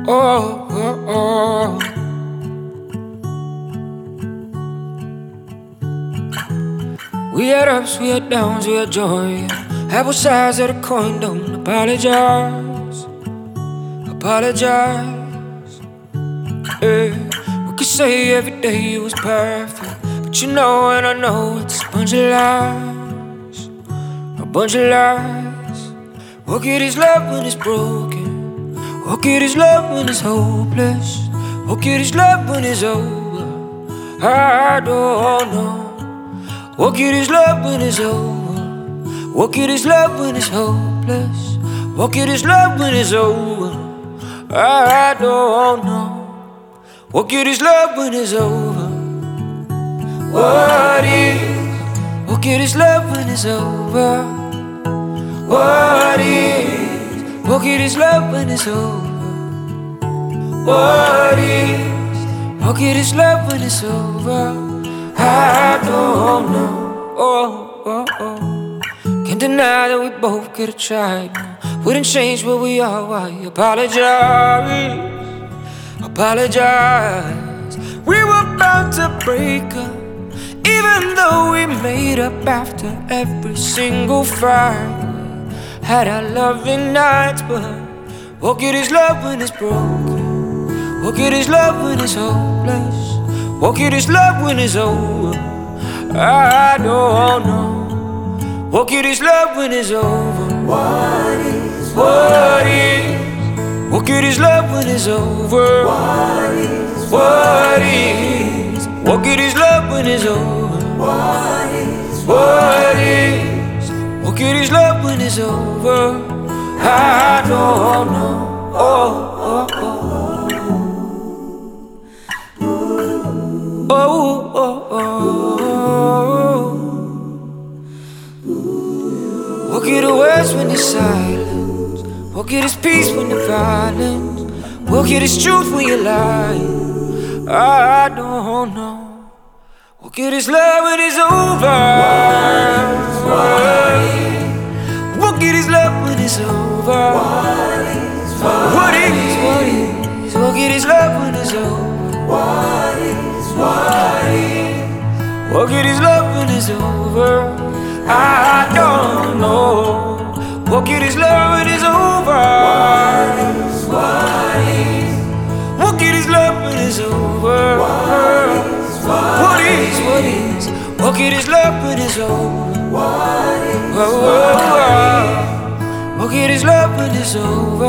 Oh, oh, oh. We had ups, we had downs, we had joy. Apple sides of the coin, don't apologize. Apologize. Yeah. We could say every day it was perfect, but you know and I know it's a bunch of lies. A bunch of lies. What good is love when it's broken? What good is love when it's hopeless? What good is love when it's over? I don't know. What good is love when it's over? What good is love when it's hopeless? What good is love when it's over? I don't know. What good is love when it's over? What good is love when it's over? What good is love when it's over? What good is love when it's over? I don't know. Oh, oh, oh. Can't deny that we both could have tried. Wouldn't change where we are. Why apologize? Apologize. We were about to break up, even though we made up after every single fight. Had our loving nights, but what good is love when it's broken? What good is love when it's hopeless? What good is love when it's over? I don't know. What good is love when it's over? What good is love when it's over? What good is love when it's over? What good is love when it's over? I don't know. Oh, oh, oh. Oh, oh, oh. What good are words when there's silence? What good is peace when there's violence? What good is truth when you lie? I don't know. What good is love when it's over? What good is love when it's over? What good is love when it's over? What good is love when it's over? I don't know. What good is love when it's over? What good is love when it's over? What good is love when it's over? What good is love when it's over?